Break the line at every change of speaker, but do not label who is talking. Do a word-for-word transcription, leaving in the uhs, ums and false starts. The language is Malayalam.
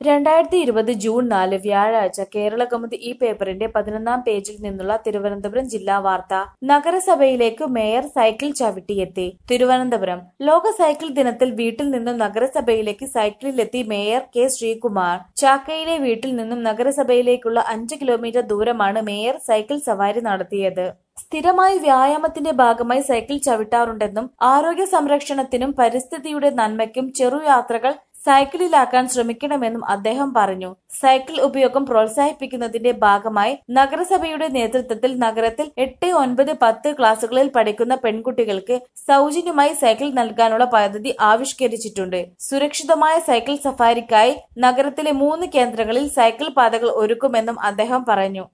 രണ്ടായിരത്തി ഇരുപത് ജൂൺ നാല് വ്യാഴാഴ്ച കേരളകൗമുദി ഈ പേപ്പറിന്റെ പതിനൊന്നാം പേജിൽ നിന്നുള്ള തിരുവനന്തപുരം ജില്ലാ വാർത്ത. നഗരസഭയിലേക്കു മേയർ സൈക്കിൾ ചവിട്ടിയെത്തി. തിരുവനന്തപുരം ലോക സൈക്കിൾ ദിനത്തിൽ വീട്ടിൽ നിന്നും നഗരസഭയിലേക്ക് സൈക്കിളിലെത്തി മേയർ കെ ശ്രീകുമാർ. ചാക്കയിലെ വീട്ടിൽ നിന്നും നഗരസഭയിലേക്കുള്ള അഞ്ച് കിലോമീറ്റർ ദൂരമാണ് മേയർ സൈക്കിൾ സവാരി നടത്തിയത്. സ്ഥിരമായി വ്യായാമത്തിന്റെ ഭാഗമായി സൈക്കിൾ ചവിട്ടാറുണ്ടെന്നും ആരോഗ്യ സംരക്ഷണത്തിനും പരിസ്ഥിതിയുടെ നന്മയ്ക്കും ചെറുയാത്രകൾ സൈക്കിളിലാക്കാൻ ശ്രമിക്കണമെന്നും അദ്ദേഹം പറഞ്ഞു. സൈക്കിൾ ഉപയോഗം പ്രോത്സാഹിപ്പിക്കുന്നതിന്റെ ഭാഗമായി നഗരസഭയുടെ നേതൃത്വത്തിൽ നഗരത്തിൽ എട്ട്, ഒൻപത്, പത്ത് ക്ലാസുകളിൽ പഠിക്കുന്ന പെൺകുട്ടികൾക്ക് സൗജന്യമായി സൈക്കിൾ നൽകാനുള്ള പദ്ധതി ആവിഷ്കരിച്ചിട്ടുണ്ട്. സുരക്ഷിതമായ സൈക്കിൾ സഫാരിക്കായി നഗരത്തിലെ മൂന്ന് കേന്ദ്രങ്ങളിൽ സൈക്കിൾ പാതകൾ ഒരുക്കുമെന്നും അദ്ദേഹം പറഞ്ഞു.